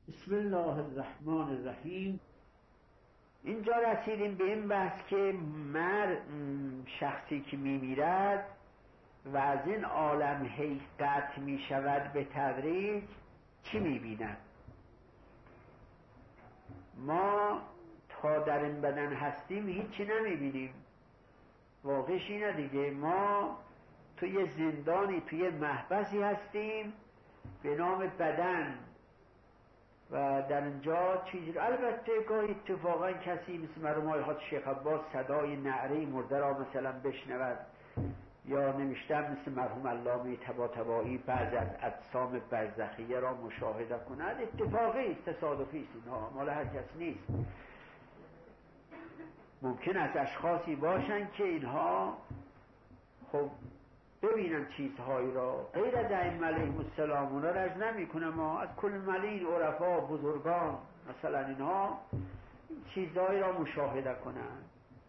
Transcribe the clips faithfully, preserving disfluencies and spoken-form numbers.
بسم الله الرحمن الرحیم. اینجا رسیدیم به این بحث که مر شخصی که میمیرد و از این عالم هی قطع میشود به تدریج چی میبیند؟ ما تا در این بدن هستیم هیچی نمیبینیم. واقعش اینه دیگه، ما توی زندانی، توی محبسی هستیم به نام بدن و در اینجا چیزی. البته گاهی اتفاقا کسی مثل مرحوم آقای شیخ عباس صدای نعره مرده را مثلا بشنود، یا نمیشتم مثل مرحوم علامه طباطبایی بعض از اجسام برزخیه را مشاهده کند. اتفاقی است، تصادفی است، اینها مال هر کس نیست. ممکن است اشخاصی باشند که اینها خب ببینن چیزهایی را، غیر از ائمه علیهم السلام اونا را از نمی کنم، ما از کل ملین عرفا بزرگان مثلا اینها چیزهایی را مشاهده کنند.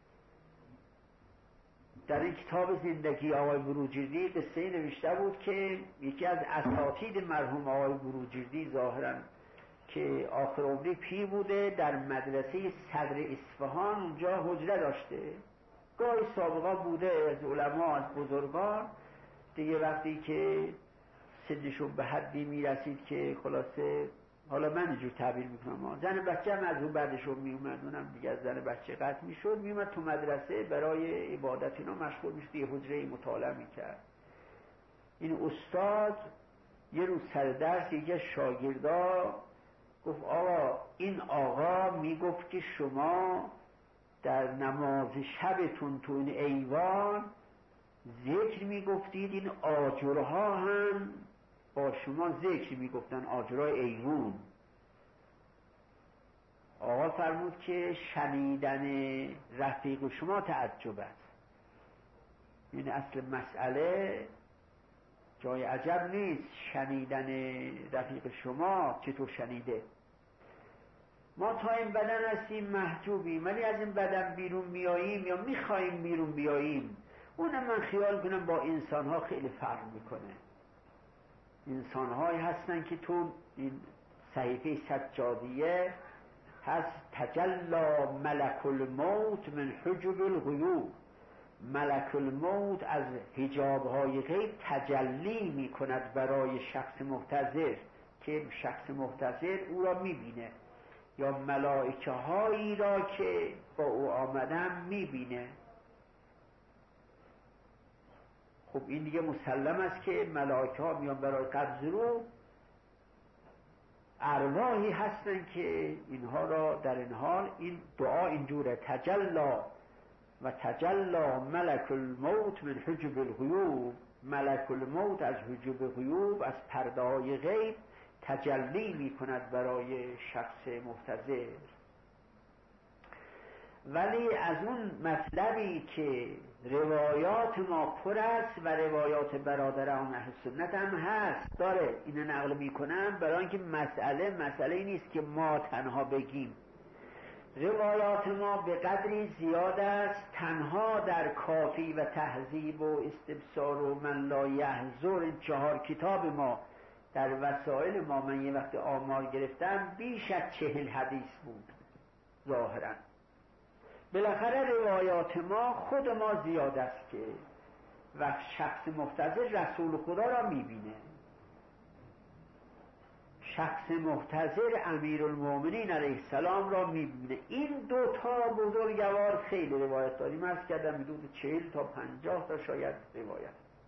در این کتاب زندگی آقای بروجردی قصه نوشته بود که یکی از اساتید مرحوم آقای بروجردی ظاهرا که آخر عمری پیر بوده، در مدرسه صدر اصفهان اونجا حجره داشته، گاهی سابقا بوده از علما از بزرگان دیگه. وقتی که سنشون به حدی میرسید که خلاصه، حالا من اینجور تعبیر میکنم، زن بچه هم از اون بعدشون میومد، اونم دیگه از زن بچه قطع میشد، میومد تو مدرسه برای عبادت اینا مشغول میشد، یه حجره مطالعه میکرد. این استاد یه روز سر درس یکی شاگردا گفت آقا این آقا میگفت که شما در نماز شبتون تو این ایوان ذکر میگفتید، این آجرها هم با شما ذکر میگفتن، آجرهای ایوون. آقا فرمود که شنیدن رفیق شما تعجب است. این اصل مسئله جای عجب نیست، شنیدن رفیق شما چطور شنیده؟ ما تا این بدن هستیم محجوبیم، ولی از این بدن بیرون میاییم یا میخواییم بیرون بیاییم، اونم من خیال کنم با انسانها خیلی فرق میکنه. انسانهایی هستن که تو این صحیفه سجادیه هست تجلا ملک الموت من حجب الغیوب، ملک الموت از حجابهای غیب تجلی میکند برای شخص محتضر که شخص محتضر او را میبینه، یا ملائکه هایی را که با او آمدن میبینه. خب این دیگه مسلم است که ملائکه ها میان برای قبض رو، ارواحی هستن که اینها را در این حال این دعا اینجوره تجلا و تجلا ملک الموت من حجب الغیوب، ملک الموت از حجب غیوب از پرده های غیب تجلی می کند برای شخص محتضر. ولی از اون مطلبی که روایات ما پر است و روایات برادران اهل سنت هم هست داره، اینو نقل می کنم برای اینکه مسئله مسئله نیست که ما تنها بگیم. روایات ما به قدری زیاد است، تنها در کافی و تهذیب و استبصار و من لا یحضر، این چهار کتاب ما در وسائل ما، من یه وقت آمار گرفتم بیش از چهل حدیث بود ظاهرا. بالاخره روایات ما خود ما زیاد است که وقت شخص محتضر رسول خدا را میبینه، شخص محتضر امیرالمومنین علیه السلام را میبینه. این دو تا بزرگوار خیلی روایت داریم، عرض کردم حدود چهل تا پنجاه تا شاید روایت.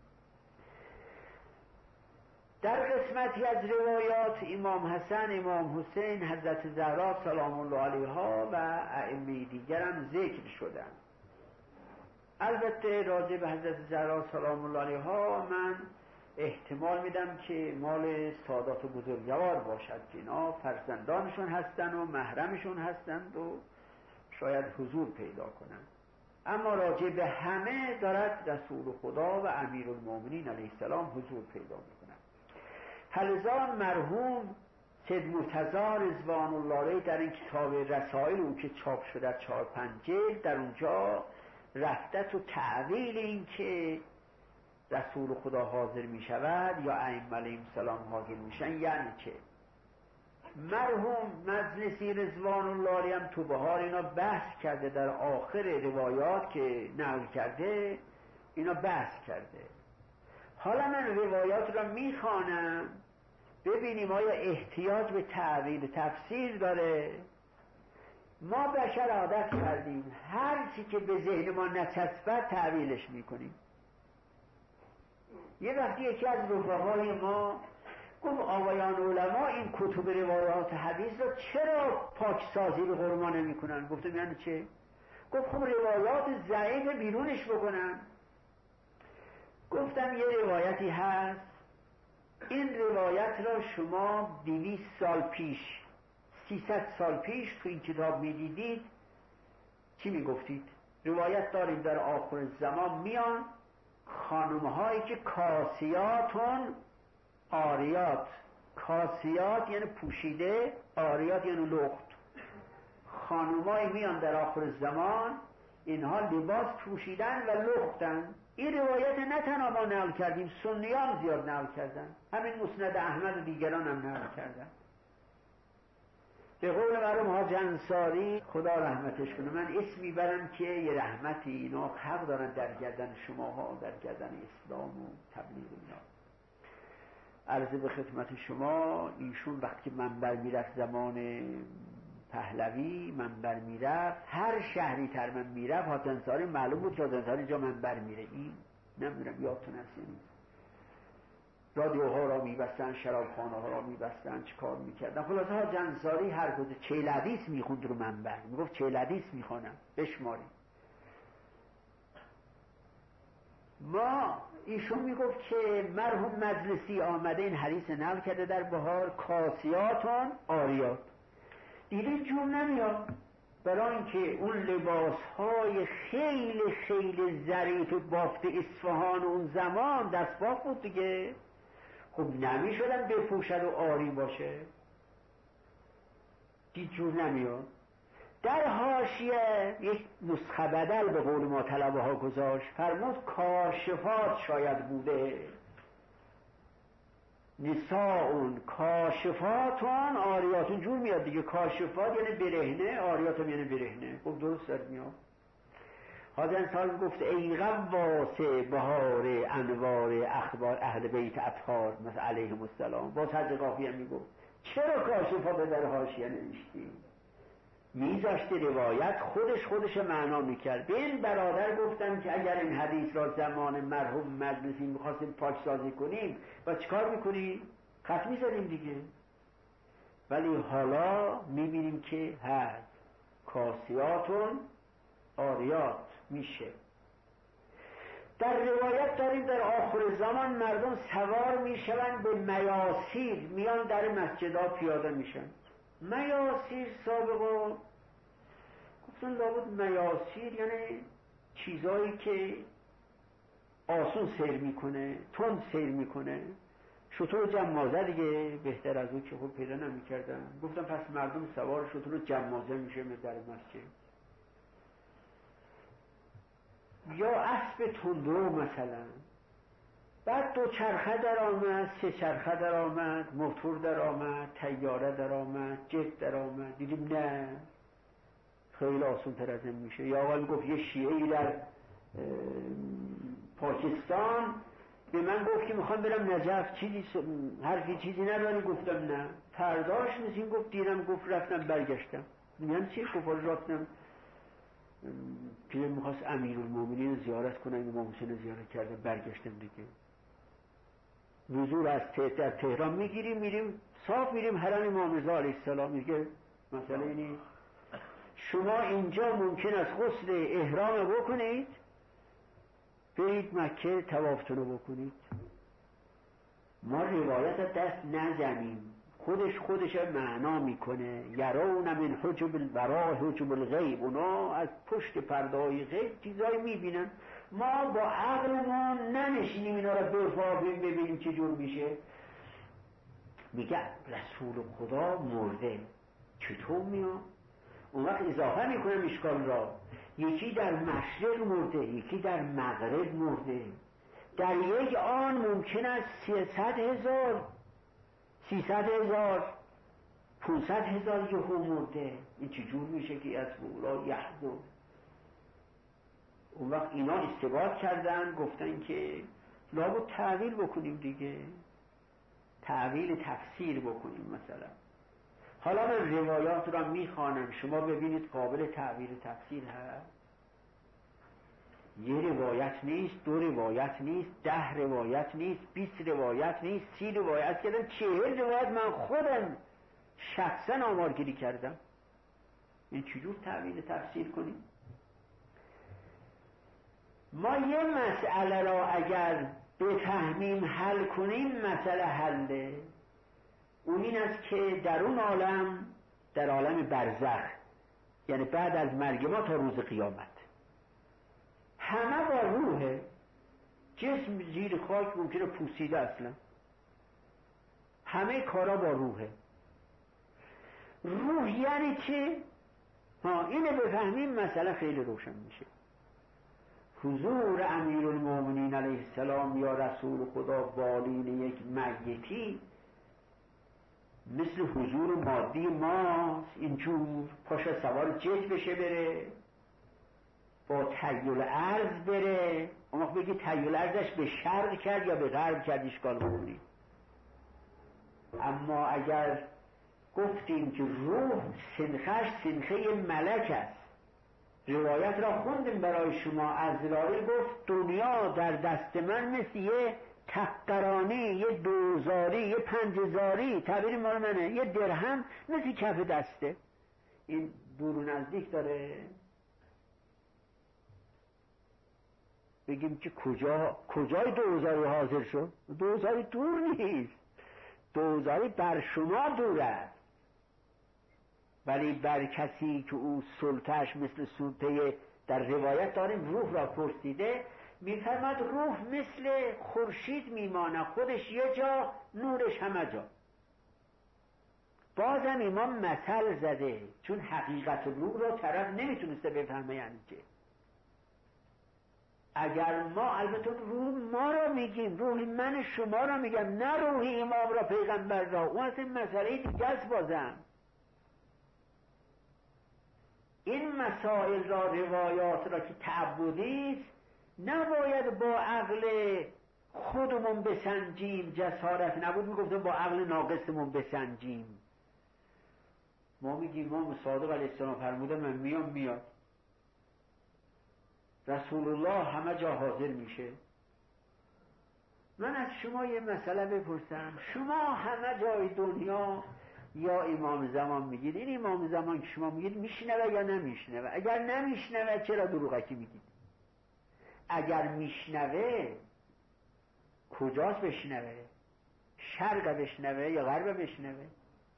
در قسمتی از روایات امام حسن، امام حسین، حضرت زهرا سلام الله علیها و ائمه دیگر هم ذکر شدن. البته راجع به حضرت زهرا سلام الله علیها من احتمال میدم که مال سادات بزرگوار باشد که اینا فرزندانشون هستن و محرمشون هستند و شاید حضور پیدا کنند، اما راجع به همه دارد رسول خدا و امیرالمومنین علیه السلام حضور پیدا میکنند. حلزان مرحوم سید مرتضی رضوان الله علیه در این کتاب رسائل او که چاپ شده چهار پنج جلد، در اونجا رفته تو تعویل این که رسول خدا حاضر می شود یا ائمه علیهم السلام حاضر میشن، یعنی که مرحوم مجلسی رضوان الله علیه هم تو بهار اینا بحث کرده، در آخر روایات که نقل کرده اینا بحث کرده. حالا من روایات را میخوانم ببینیم آیا احتیاج به تعویل تفسیر داره. ما بشر عادت کردیم هر چی که به ذهن ما نچسبد تعویلش میکنیم. یه وقتی یکی از رفقای ما گفت آقایان علما این کتب روایات حدیث را چرا پاکسازی به قول ما نمی کنن؟ گفتم یعنی چه؟ گفت خب روایات ضعیف بیرونش بکنن. گفتم یه روایتی هست، این روایت را شما دویست سال پیش سیصد سال پیش تو این کتاب میدیدید چی میگفتید؟ روایت داریم در آخر زمان میان خانمهایی که کاسیاتون آریات، کاسیات یعنی پوشیده، آریات یعنی لخت. خانمهایی میان در آخر زمان اینها لباس پوشیدن و لختن. این روایت نه تنها ما نقل کردیم، سنیان زیاد نقل کردن، همین مسند احمد و دیگران هم نقل کردن. به قول مرحوم حاج انصاری خدا رحمتش کنه، من اسم میبرم که یه رحمتی اینا حق دارن در گردن شماها، در گردن اسلام و تبلیغ اینا. عرض به خدمت شما ایشون وقتی منبر میرفت زمان پهلوی منبر میرفت، هر شهری تر من میرفت حاج انصاری معلوم بود که حاج انصاری جا منبر میره. این نمیدونم یادتون هست یعنی رادیوها را میبستن، شرابخانه ها را میبستن، چه کار میکردن. خلاصه حاج انصاری هر کجا چهل حدیث میخوند رو منبر، میگفت چهل حدیث میخوانم بشماریم. ما ایشون میگفت که مرحوم مجلسی آمده این حدیث نقل کرده در بهار، کاسیاتون آریات. دیگه جور نمیاد، برای اینکه اون لباس های خیلی خیلی ظریف بافت اصفهان اون زمان دست بافت بود دیگه، خب نمیشدن بپوشد و آری باشه، دید جور نمیاد. در حاشیه یک نسخه بدل به قول ما طلبه ها گذاشت، فرمود کاشفات شاید بوده، نساءون کاشفاتون آریاتون. جور میاد دیگه، کاشفات یعنی برهنه، آریاتون یعنی برهنه. خب درست دارد میاد. حاج انصاری گفت ای غواص بهار انوار اخبار اهل بیت اطهار مثل علیهم السلام. باز حج قافیه میگفت چرا کاشفات در حاشیه نوشتی؟ میذاشتی روایت خودش خودش معنا میکرد. به این برادر گفتم که اگر این حدیث را زمان مرحوم مجلسی میخواستیم پاکسازی کنیم و چیکار میکنیم؟ خط میزدیم دیگه. ولی حالا میبینیم که هست کاسیاتون آریات میشه. در روایت داریم در آخر زمان مردم سوار میشوند به میاسیر، میان در مسجدها پیاده میشن. میاسیر سابقا گفتن لابد میاسیر یعنی چیزایی که آسون سیر میکنه، تند سیر میکنه. شطور جمازه دیگه بهتر از اون که خود پیدا نمیکردن. گفتم پس مردم سوار شطور جمازه میشه در مسجد، یا اسب تندرو مثلا. بعد دو چرخه در آمد، سه چرخه در آمد، موتور در آمد، تیاره در آمد، جت در آمد. دیدیم نه خیلی آسون تر از این میشه. یا اول گفت یه شیعه‌ای در پاکستان به من گفت که میخوام برم نجف، چیزی حرفی چیزی نداری؟ گفتم نه. فرداش مثل گفت دیرم، گفت رفتم برگشتم. میگن چی؟ گفت رفتم پیرم میخواست امیرالمومنین زیارت کنم، امام حسین زیارت کرده، برگشتم دیگه. وضو از در تهران میگیریم میریم صاف میریم حرم امام رضا علیه السلام. میگه مسئله اینی شما اینجا ممکن است غسل احرام بکنید، برید مکه طوافتون بکنید. ما روایت دست نزنیم، خودش خودش معنا میکنه. یرون من حجب الورا حجب الغیب، اونا از پشت پرده‌های غیب چیزایی میبینن. ما با عقلمون ننشینیم اینا رو بفهمیم ببینیم چه جور میشه. میگه رسول خدا مرده، چطور میاد؟ اون وقت اضافه میکنم اشکال را، یکی در مشرق مرده، یکی در مغرب مرده. در یک آن ممکن است سیصد هزار سیصد هزار پونصد هزار یهو مرده، این چجور میشه که از اولا یحضر؟ اون وقت اینا استباد کردن، گفتن که لابد تعویل بکنیم دیگه، تعویل تفسیر بکنیم. مثلا حالا من روایات را میخوانم، شما ببینید قابل تعویل تفسیر هست؟ یه روایت نیست، دو روایت نیست، ده روایت نیست، بیست روایت نیست، سی روایت کردن، چهل روایت من خودم شخصا آمارگیری کردم. این چجور تعویل تفسیر کنیم؟ ما یه مسئله را اگر بفهمیم حل کنیم، مسئله حله. اون این است که در اون عالم، در عالم برزخ، یعنی بعد از مرگ ما تا روز قیامت، همه با روحه. جسم زیر خاک ممکنه پوسیده، اصلا همه کارا با روحه. روح یعنی چه؟ ها اینه بفهمیم مسئله خیلی روشن میشه. حضور امیرالمومنین علیه السلام یا رسول خدا بالین یک میتی مثل حضور مادی ماست. اینجور پاش سوار جت بشه بره، با تیل ارض بره. اما بگی تیل ارضش به شرق کرد یا به غرب کرد، اشکال بکنید. اما اگر گفتیم که روح سنخش سنخه ملک است، روایت را خوندیم برای شما، عزرائیل گفت دنیا در دست من مثل یه تقرانی، یه دوزاری، یه پنجزاری، تعبیر مال منه، یه درهم مثل کف دسته. این دور و نزدیک داره. بگیم که کجا کجای دوزاری حاضر شد؟ دوزاری دور نیست، دوزاری بر شما دور است، ولی بر کسی که او سلطهش مثل سلطه، در روایت داریم روح را پرسیده، میفرماد روح مثل خورشید میمانه، خودش یه جا، نورش همه جا. بازم امام مثل زده، چون حقیقت روح را طرف نمیتونسته بفهمه یعنی چه. اگر ما، البته روح ما را میگیم، روح من شما را میگم، نه روح امام را، پیغمبر را، اون اصلا مسئله دیگه است. بازم این مسائل را، روایات را که تعبدی است، نباید با عقل خودمون بسنجیم. جسارت نبود میگفتم با عقل ناقصمون بسنجیم. ما میگیم امام صادق علیه السلام فرمودن من میام میاد، رسول الله همه جا حاضر میشه. من از شما یه مسئله بپرسم، شما همه جای دنیا یا امام زمان میگید، این امام زمان که شما میگید میشنوه یا نمیشنوه؟ اگر نمیشنوه چرا دروغکی میگید؟ اگر میشنوه کجاست بشنوه؟ شرق بشنوه یا غرب بشنوه؟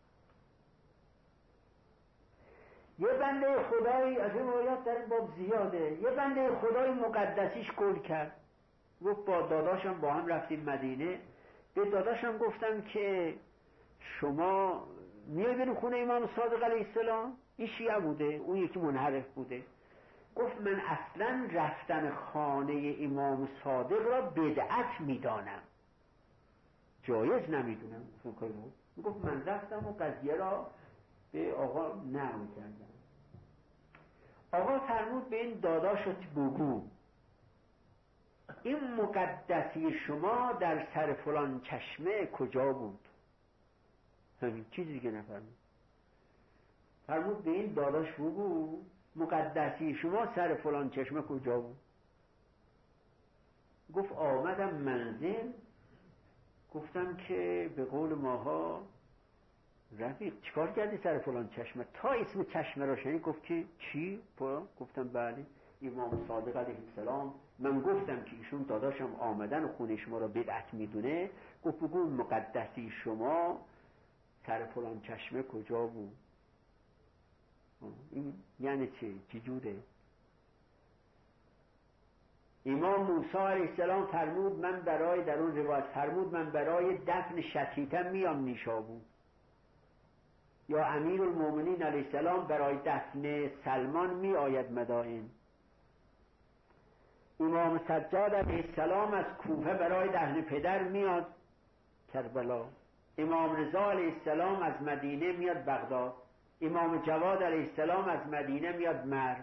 یه بنده خدایی، از این روایات در این باب زیاده، یه بنده خدایی مقدسیش گل کرد، گفت با داداشم با هم رفتیم مدینه، به داداشم گفتم که شما میای بریم خونه امام صادق علیه السلام؟ این شیعه بوده، اون یکی منحرف بوده. گفت من اصلا رفتن خانه امام صادق را بدعت میدانم، جایز نمیدونم. گفت من رفتم و قضیه را به آقا نقل کردم. آقا فرمود به این داداشت بگو این مقدسی شما در سر فلان چشمه کجا بود؟ همین چیزی دیگه نفرمود. فرمود به این داداش بگو مقدسی شما سر فلان چشمه کجا بود؟ گفت آمدم منزل، گفتم که به قول ماها رفیق چیکار کردی سر فلان چشمه؟ تا اسم چشمه را شنید گفت که چی؟ گفتم بله امام صادق علیه السلام، من گفتم که ایشون داداشم آمدن خونه شما را بدعت میدونه، گفت بگو مقدسی شما سر فلان چشمه کجا بود؟ این یعنی چه؟ چی جوره؟ امام موسی علیه السلام فرمود من برای، در اون روایت فرمود من برای دفن شتیتم میام نیشابور، یا امیرالمومنین علیه السلام برای دفن سلمان می آید مدائن، امام سجاد علیه السلام از کوفه برای دفن پدر میاد کربلا. امام رضا علیه السلام از مدینه میاد بغداد، امام جواد علیه السلام از مدینه میاد مرو.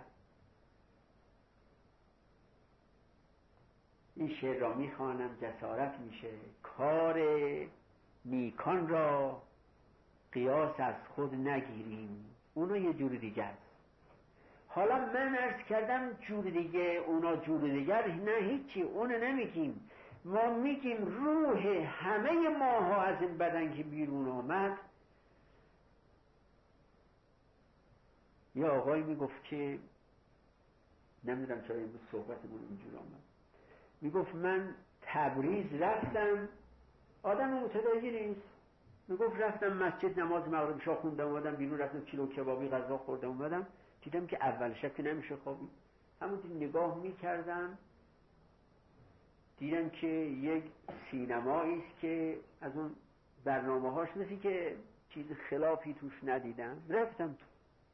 این شعر را میخوانم جسارت میشه. کار نیکان را قیاس از خود نگیریم، اونا یه جور دیگه است. حالا من عرض کردم جور دیگه، اونا جور دیگر، نه هیچی، اون نمیگیم. ما میگیم روح همه ماها از این بدن که بیرون آمد. یه آقایی میگفت که نمیدونم چرا این بود صحبتمون اینجور آمد، میگفت من تبریز رفتم، آدم متدینی نیست، میگفت رفتم مسجد نماز مغرب شاه خوندم اومدم بیرون، رفتم کیلو کبابی غذا خوردم اومدم، دیدم که اول شب که نمیشه خوابید، همونطور نگاه میکردم دیدم که یک سینمایی است که از اون برنامه هاش مثل که چیز خلافی توش ندیدم. رفتم تو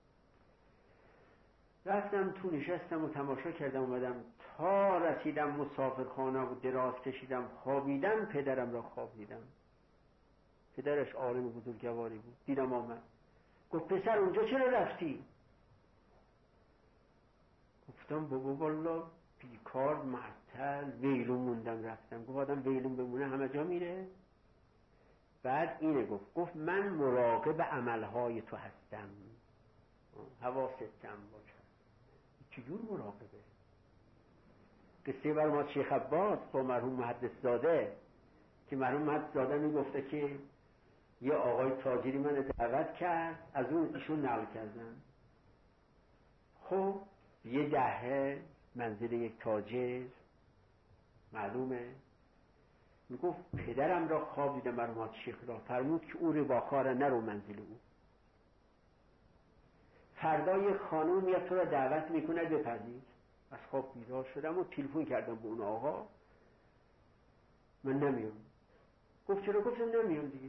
رفتم تو نشستم و تماشا کردم اومدم تا رسیدم مسافرخانه و دراز کشیدم خوابیدم. پدرم را خواب دیدم، پدرش عالم بزرگواری بود. دیدم آمد گفت پسر اونجا چرا رفتی؟ گفتم بابا والا بیکار معطل ویلون موندم رفتم. گفت آدم ویلون بمونه همه جا میره؟ بعد اینه گفت گفت من مراقب عملهای تو هستم، حواست جمع باشه. چجور مراقبه؟ قصه بر ما شیخ عباس با مرحوم محدث زاده که مرحوم محدث زاده میگفته که یه آقای تاجری من دعوت کرد، از اون ایشون نقل کردن. خب یه دهه منزل یک تاجر معلومه. میگفت پدرم را خواب دیدم مرحوم شیخ را، فرمود که او رباخواره نرو منزل او. فردا یک خانوم میاد تو را دعوت میکنه بپذیر. از خواب بیدار شدم و تلفن کردم به اون آقا، من نمیام. گفت چرا؟ گفتم نمیام دیگه.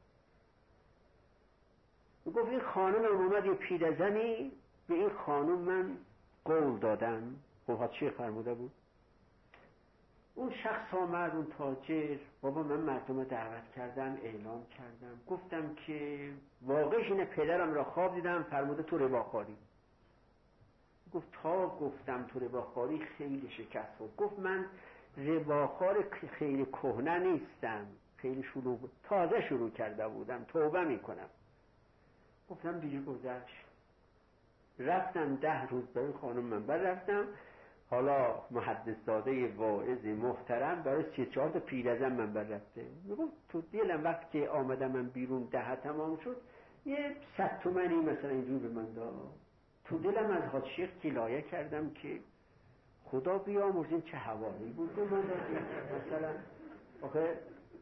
گفت این خانم اومد یه پیرزنی به این خانم من قول دادم، خب شیخ فرموده بود. اون شخص آمد، اون تاجر، بابا من مردم دعوت کردم اعلام کردم، گفتم که واقعش اینه پدرم را خواب دیدم فرموده تو رباخواری. گفت تا گفتم تو رباخواری خیلی شکست خورد. گفت من رباخوار خیلی کهنه نیستم، خیلی شروع تازه شروع کرده بودم، توبه میکنم. گفتم دیگه گذشت. رفتم ده روز برای خانم منبر رفتم. حالا محدث زاده واعظ محترم برای سی چهار تا پیرزن منبر رفته. میگم تو دلم وقت که آمدم من بیرون ده تمام شد یه صد تومنی مثلا اینجور به من داد. تو دلم از حاج شیخ گلایه کردم که خدا بیامرز این چه حوالی بود به من داد. مثلا آخه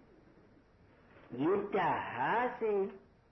یه ده هست این.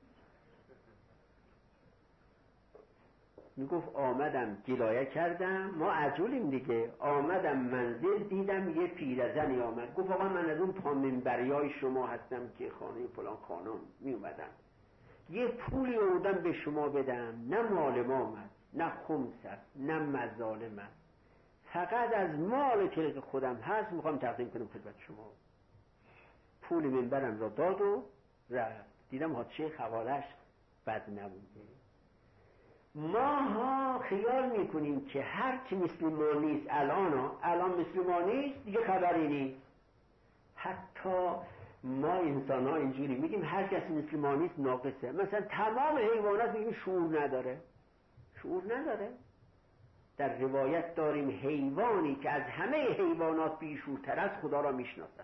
میگفت آمدم گلایه کردم، ما عجولیم دیگه، آمدم منزل دیدم یه پیرزنی آمد. گفت آقا من از اون پامنبریای شما هستم که خانه فلان خانم می اومدم، یه پولی آوردم به شما بدم، نه مال ما آمد، نه خمس است، نه مظالم است، فقط از مال که خودم هست میخوام تقدیم کنم خدمت شما. پول منبرم را داد و رفت. دیدم حادثه حوالش بد نبوده. ما ها خیال میکنیم که هر چی مثل ما نیست الان الان مثل ما نیست دیگه خبری نیست. حتی ما انسان ها اینجوری میگیم هر کسی مثل ما نیست ناقصه. مثلا تمام حیوانات میگیم شعور نداره، شعور نداره. در روایت داریم حیوانی که از همه حیوانات بیشورتر است خدا را میشناسد.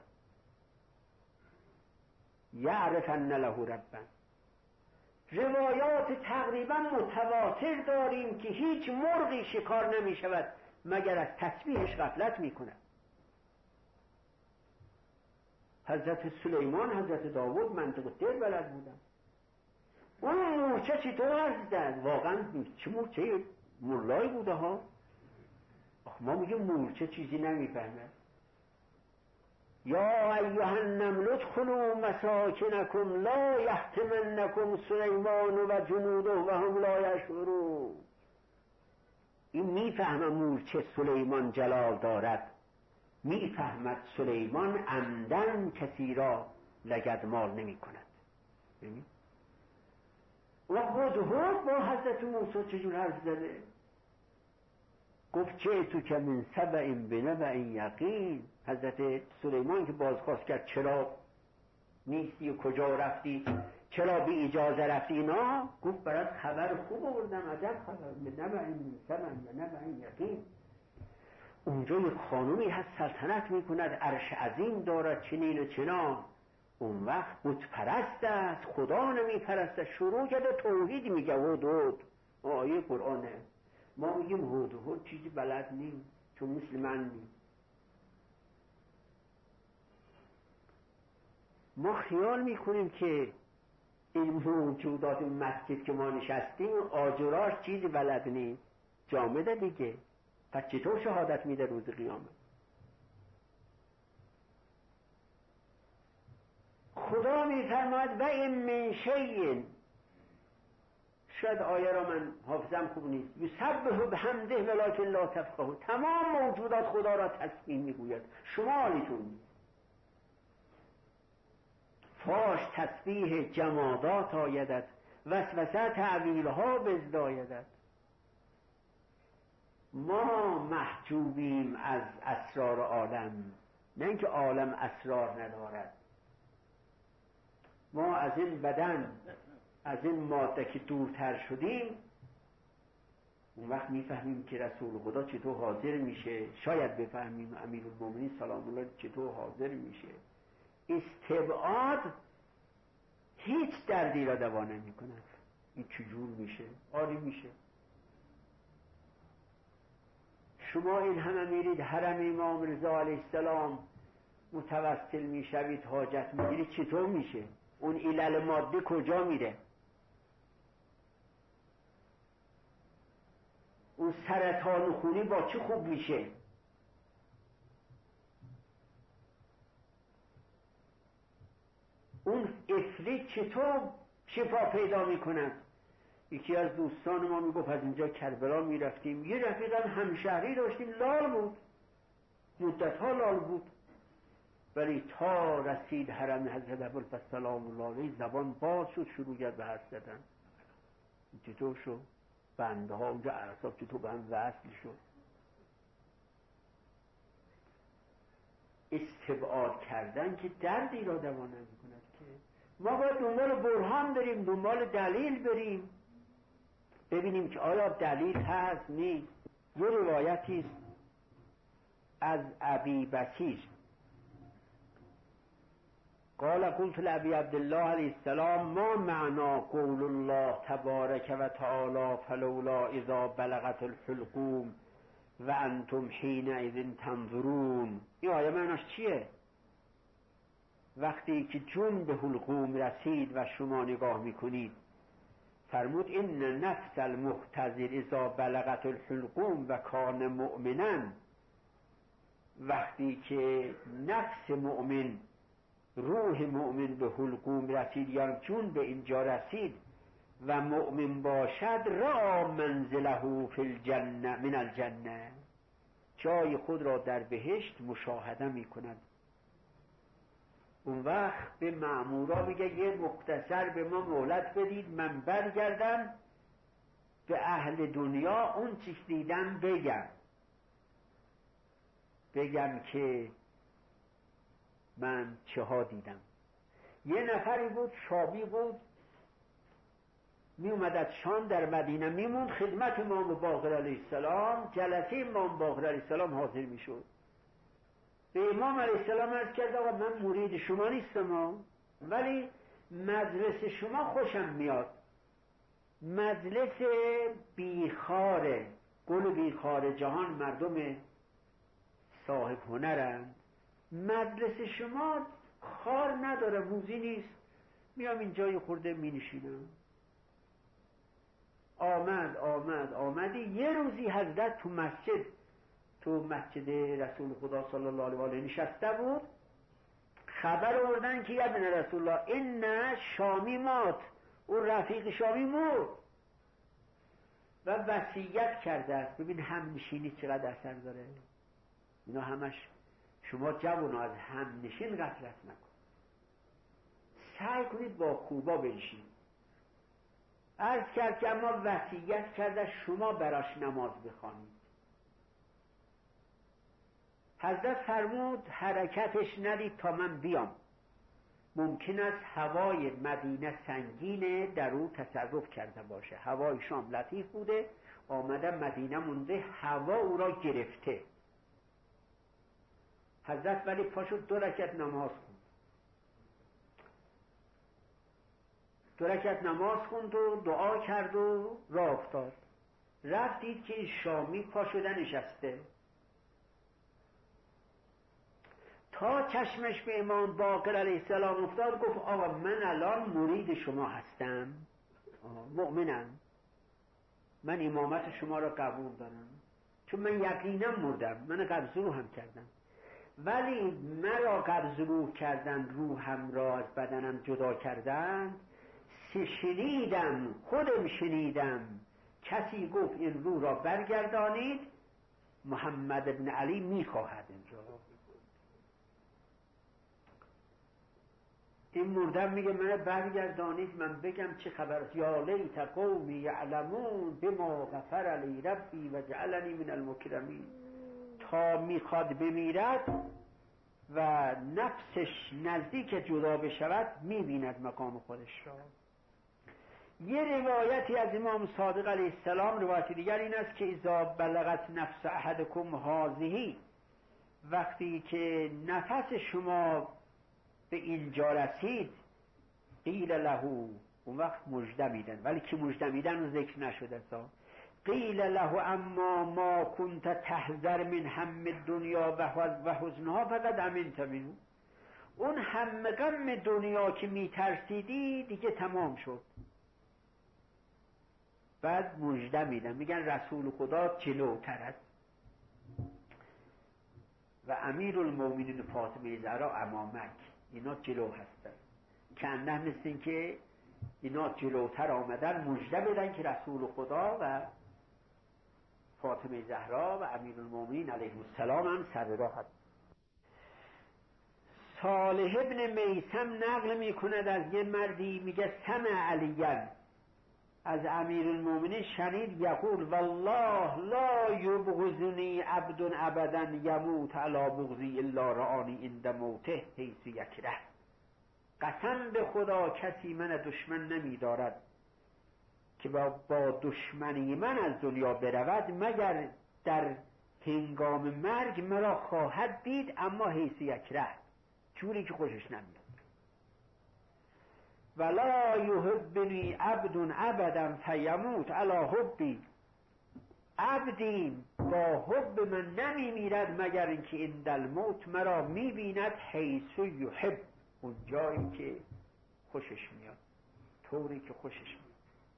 یعرفن له ربا. روایات تقریبا متواتر داریم که هیچ مرغی شکار نمی شود مگر از تسبیحش غفلت می کند. حضرت سلیمان، حضرت داوود منطق دیر بلد بودن. اون مورچه چطور هستند؟ واقعا چه مورچه مولای بوده ها. ما میگه مورچه چیزی نمی فهمد. یا ایها النمل ادخلوا مساکنکم لا یحطمنکم سلیمان و جنوده و هم لا یشعرون. این میفهمه مورچه سلیمان جلال دارد، میفهمد سلیمان عمدن کسی را لگدمال نمی کند. ببین و هدهد با حضرت موسی چجور حرف زده؟ گفت چه تو که من سبع بنبع یقین. حضرت سلیمان که بازخواست کرد چرا نیستی و کجا رفتی، چرا بی اجازه رفتی، اینا گفت برات خبر خوب آوردم، عجب خبر، بنبع سبع بنبع یقین. اونجا یک خانومی هست سلطنت میکند، عرش عظیم دارد، چنین و چنان. اون وقت بت پرست است، خدا نمیپرست. شروع کرده توحید میگه هدهد، آیه قرآنه. ما میگیم هدهد چیزی بلد نیم چون مسلمان نیم. ما خیال میکنیم که این موجودات مسجد که ما نشستیم آجراش چیزی بلد نیم، جامده دیگه. پس چطور شهادت میده روز قیامت؟ خدا میفرماید و این من شیء، شاید آیه را من حافظم خوب نیست، یسبح بحمده ولکن لا تفقهون. تمام موجودات خدا را تسبیح میگوید، شما حالیتون فاش تسبیح جمادات آیدت، وسوسه تعویلها بزدایدت. ما محجوبیم از اسرار عالم، نه اینکه عالم اسرار ندارد. ما از این بدن، از این ماده که دورتر شدیم، اون وقت میفهمیم که رسول خدا چطور حاضر میشه. شاید بفهمیم امیرالمومنین سلام الله چطور حاضر میشه. استبعاد هیچ دردی را دوا نمی‌کند. این چجور میشه؟ عالی میشه. شما این همه میرید حرم امام رضا علیه السلام متوسل میشوید، حاجت میگیرید، چطور میشه؟ اون علل ماده کجا میره؟ اون سرطان خونی با چی خوب میشه؟ اون افلیت چطور شفا پیدا میکنند؟ یکی از دوستان ما میگفت از اینجا کربلا میرفتیم، یه رفیقم همشهری داشتیم لال بود، مدتها لال بود، ولی تا رسید حرم حضرت ابوالفضل سلام الله علیه زبان باز شد، شروع کرد به حرف زدن. چطور شد؟ بنده ها اونجا اعصاب چطور به هم وصل شد؟ استبعاد کردن که دردی را دوا نمی‌کند که. ما باید دنبال برهان بریم، دنبال دلیل بریم، ببینیم که آیا دلیل هست نیست. یه روایتی است از ابی بصیر قال قلت لابی عبدالله علیه السلام ما معنا قول الله تبارک و تعالی فلولا اذا بلغت الحلقوم و انتم حینئذ تنظرون. این آیه معناش چیه؟ وقتی که جون به حلقوم رسید و شما نگاه میکنید، فرمود این نفس المختزل اذا بلغت الحلقوم و کان مؤمنا. وقتی که نفس مؤمن، روح مؤمن به حلقوم رسید، یا جون به اینجا رسید و مؤمن باشد، را منزله فی الجنه من الجنه، جای خود را در بهشت مشاهده می کند. اون وقت به مأمورا میگه یه مختصر به ما مهلت بدید، من برگردم به اهل دنیا اون چیز دیدم بگم بگم که من چه ها دیدم. یه نفری بود شابی بود، می اومد از شام در مدینه میموند خدمت امام باقر علیه السلام. جلسه امام باقر علیه السلام حاضر میشد. به امام علیه السلام عرض کرد آقا من مرید شما نیستم، ولی مجلس شما خوشم میاد. مجلس بیخاره، گل بیخاره جهان مردم صاحب هنرند. مجلس شما خار نداره، موزی نیست، میام اینجا یه خورده می نشینم. آمد آمد آمدی یه روزی حضرت تو مسجد تو مسجد رسول خدا صلی الله علیه و آله نشسته بود. خبر آوردن که ابن رسول الله این شامی مات، اون رفیق شامی مرد و وصیت کرده است. ببین هم نشینی چقدر اثر داره. اینا همش شما جوانو از هم نشین غفلت نکن. سعی کنید با خوبا بنشینید. عرض کرد که اما وصیت کرده شما براش نماز بخوانید. حضرت فرمود حرکتش ندید تا من بیام، ممکن است هوای مدینه سنگینه در او تصرف کرده باشه. هوای شام لطیف بوده، آمده مدینه مونده، هوا او را گرفته. حضرت ولی پاشد دو رکعت نماز خوند، دو رکعت نماز خوند و دعا کرد و راه افتاد. رفت دید که این شامی پا شده نشسته. تا چشمش به امام باقر علیه السلام افتاد گفت آقا من الان مرید شما هستم، مؤمنم، من امامت شما را قبول دارم، چون من یقینا مردم، من قبض روح کردم، ولی مرا قبض روح کردن، روحم را از بدنم جدا کردن. شنیدم، خودم شنیدم کسی گفت این روح را برگردانید، محمد ابن علی میخواهد اینجا. این مردم میگه من برگردانید من بگم چه خبر است. یا لیت قومی یعلمون بما غفر لی ربی و جعلنی من المکرمین. تا میخواد بمیرد و نفسش نزدیک جدا بشود میبیند مقام خودش را. یه روایتی از امام صادق علیه السلام، روایت دیگر این است که اذا بلغت نفس احدکم هذه، وقتی که نفس شما به اینجا رسید، قیل له، اون وقت مژده میدن، ولی که مژده میدن رو ذکر نشده سا. قیل له اما ما کنت تحذر من هم دنیا و حزنها فقد امنت منه. اون هم غم دنیا که میترسیدی دیگه تمام شد. بعد مژده میدن، میگن رسول خدا جلوتر است و امیر المومنین فاطمه زهرا امامک، اینا جلو هستن، که انه مثل این که اینا جلوتر آمدن مژده بدن که رسول خدا و فاطمه زهرا و امیر المومنین علیه السلام هم سر راه هست. صالح ابن میثم نقل میکند از یه مردی، میگه سمع علیان، از امیر المومنین شنید یقول والله لا یبغضنی عبد ابدا یموت علی بغضی الا رآنی عند موته حیث یکره. قسم به خدا کسی من دشمن نمیدارد که با, با دشمنی من از دنیا برود مگر در هنگام مرگ مرا خواهد دید، اما حیث یکره، جوری که خوشش نمیاد. ولا یحبنی عبد ابدا فیموت علی حبی، عبدی با حب من نمی میرد مگر اینکه عند الموت مرا میبیند حیث یحب، اون جایی که خوشش میاد، طوری که خوشش میاد.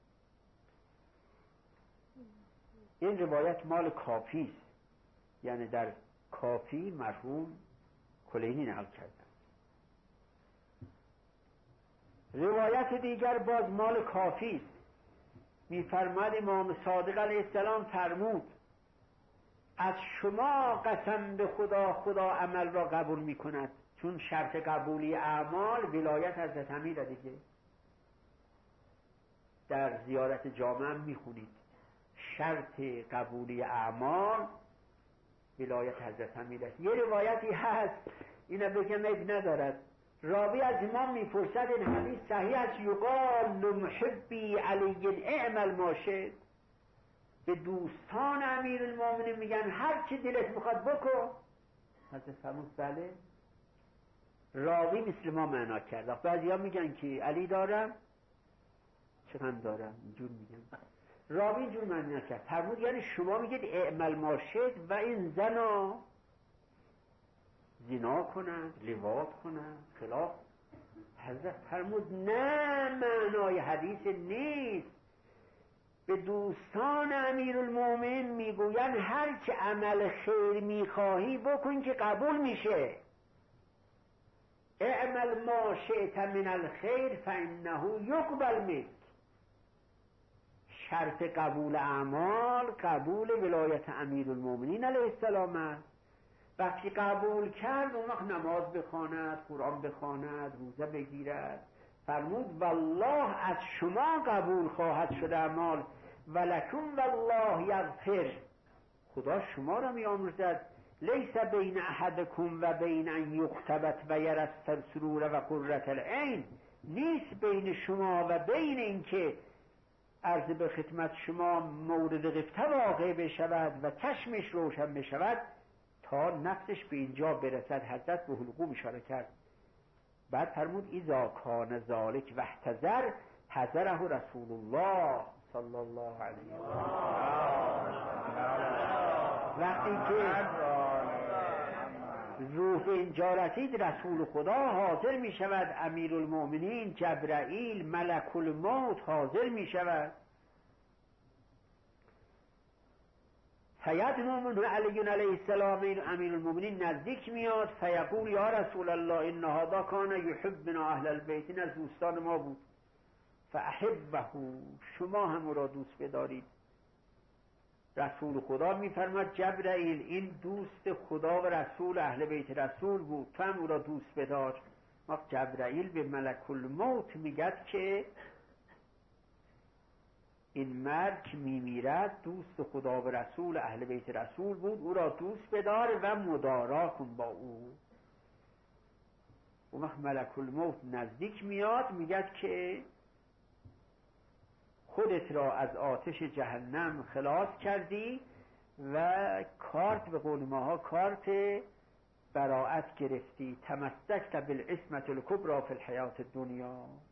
این روایت مال کافی است، یعنی در کافی مرحوم کلینی نقل کردن. روایت دیگر باز مال کافی است، میفرماد امام صادق علیه السلام فرمود از شما قسم به خدا خدا عمل را قبول میکند، چون شرط قبولی اعمال ولایت حضرت امیر دیگه، در زیارت جامع هم میخونید شرط قبولی اعمال ولایت حضرت امیر است. یه روایتی هست اینا بگم عیب ندارد، راوی از امام میپرسد این حدیث صحیح است؟ یقال لمحبی علی اعمل ما شئت، به دوستان امیر المومنین میگن هر چی دلت میخواد بکن. حضرت فرمود بله. راوی مثل ما معنا کرد. بعضیا میگن که علی دارم چقدر دارم، اینجور میگن. راوی اینجور معنا کرد، فرمود یعنی شما میگید اعمل ما شئت و این زنا زنا کنند، لواط کنند، خلاف. حضرت فرمود نه، معنای حدیث نیست. به دوستان امیر المومنین میگوین هر که عمل خیر میخواهی بکن که قبول میشه. اعمل ما شئت من الخیر فانه یقبل منک. شرط قبول اعمال قبول ولایت امیر المومنین علیه السلام است. وقتی قبول کرد اون وقت نماز بخواند، قرآن بخواند، روزه بگیرد، فرمود والله از شما قبول خواهد شد اعمال ولکن والله یغفر، خدا شما را می آمرزد. لیس بین احدکم و بین ان یختبت و یرى السرور و قرة العین، نیست بین شما و بین اینکه عرض به خدمت شما مورد غبطه واقع بشود و چشمش روشن بشود تا نفسش به اینجا برسد. حضرت به حلقوم اشاره کرد. بعد فرمود اذا کان ذلک واحتضر حضره رسول الله صلی الله علیه و وقتی که روح به اینجا رسید رسول خدا حاضر می شود، امیرالمؤمنین جبرائیل ملک الموت حاضر می شود. فیدنو منه علی علیه السلام، امیرالمؤمنین نزدیک میاد. فیقول یا رسول الله ان هذا کان یحبنا اهل البیت، این از دوستان ما بود. فاحبه، شما هم او را دوست بدارید. رسول خدا میفرماد جبرائیل این دوست خدا و رسول اهل بیت رسول بود، تو هم او را دوست بدار. وقت جبرائیل به ملک الموت میگد که این مرد که میمیرد دوست خدا و رسول اهل بیت رسول بود، او را دوست بدار و مدارا کن با او. اون وقت ملک الموت نزدیک میاد میگد که خودت را از آتش جهنم خلاص کردی و کارت به قول ماها کارت براءت گرفتی. تمسکت بالعصمة الکبری فی الحیات الدنیا.